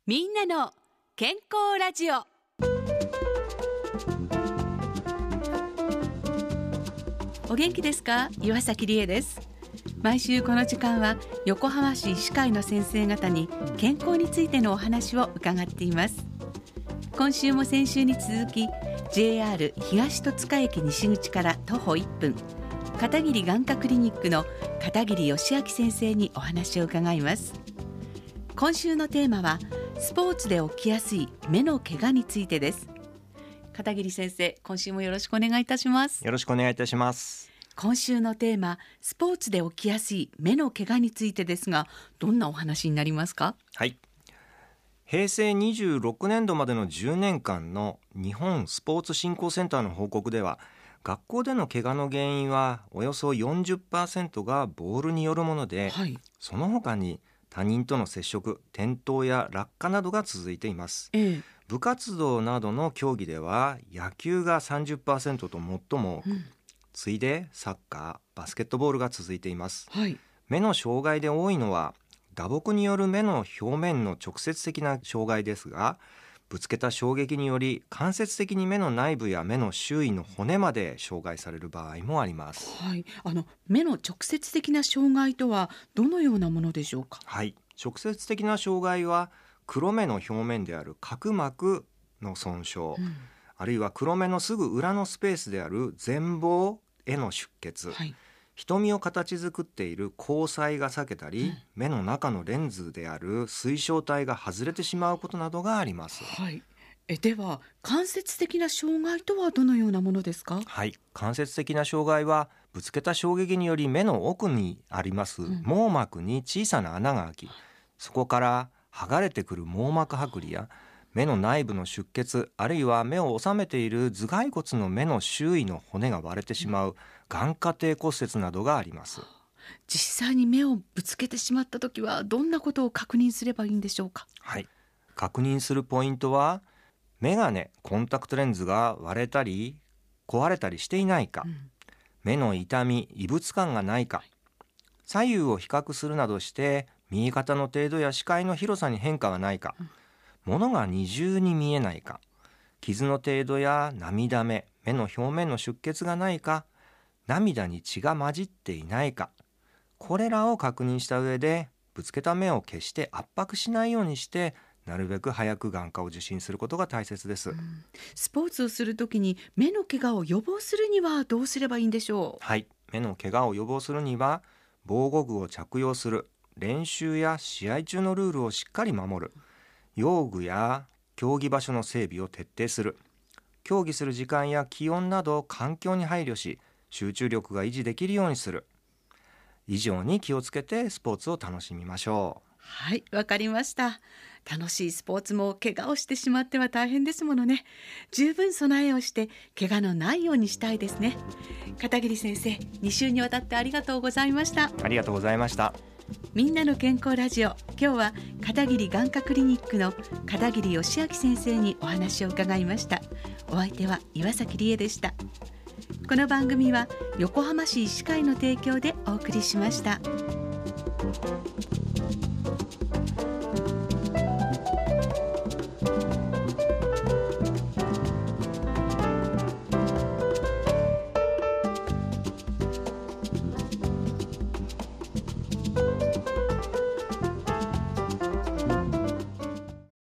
みんなの健康ラジオ。お元気ですか？岩崎理恵です。毎週この時間は横浜市医師会の先生方に健康についてのお話を伺っています。今週も先週に続き JR 東戸塚駅西口から徒歩1分、片桐眼科クリニックの片桐義明先生にお話を伺います。今週のテーマはスポーツで起きやすい目の怪我についてです。片桐先生、今週もよろしくお願いいたします。 よろしくお願いいたします。 今週のテーマ、スポーツで起きやすい目の怪我についてですが、どんなお話になりますか？ はい。平成26年度までの10年間の日本スポーツ振興センターの報告では、学校での怪我の原因はおよそ 40% がボールによるもので、 はい、 その他に他人との接触、転倒や落下などが続いています。部活動などの競技では野球が 30% と最も多く、次いでサッカー、バスケットボールが続いています。 はい、 目の障害で多いのは打撲による目の表面の直接的な障害ですが、ぶつけた衝撃により間接的に目の内部や目の周囲の骨まで障害される場合もあります。 はい、目の直接的な障害とはどのようなものでしょうか？ はい、直接的な障害は黒目の表面である角膜の損傷、あるいは黒目のすぐ裏のスペースである前房への出血、 はい、 瞳を形作っている虹彩が裂けたり、目の中のレンズである水晶体が外れてしまうことなどがあります。 はい、では間接的な障害とはどのようなものですか？ はい、間接的な障害はぶつけた衝撃により目の奥にあります網膜に小さな穴が開き、そこから剥がれてくる網膜剥離や目の内部の出血、あるいは目を収めている頭蓋骨の目の周囲の骨が割れてしまう眼下底骨折などがあります。 実際に目をぶつけてしまったときはどんなことを確認すればいいんでしょうか？ はい、確認するポイントは眼鏡、コンタクトレンズが割れたり壊れたりしていないか、目の痛み、異物感がないか、左右を比較するなどして見え方の程度や視界の広さに変化はないか、物が二重に見えないか、傷の程度や涙目、目の表面の出血がないか、涙に血が混じっていないか、これらを確認した上でぶつけた目を決して圧迫しないようにしてなるべく早く眼科を受診することが大切です。 スポーツをするときに目の怪我を予防するにはどうすればいいんでしょう？ はい、目の怪我を予防するには防護具を着用する、練習や試合中のルールをしっかり守る、用具や競技場所の整備を徹底する、競技する時間や気温など環境に配慮し集中力が維持できるようにする、以上に気をつけてスポーツを楽しみましょう。 はい、わかりました。楽しいスポーツも怪我をしてしまっては大変ですものね。十分備えをして怪我のないようにしたいですね。片桐先生、2週にわたってありがとうございました。 ありがとうございました。 みんなの健康ラジオ、今日は片桐眼科クリニックの片桐義明先生にお話を伺いました。お相手は岩崎理恵でした。この番組は横浜市医師会の提供でお送りしました。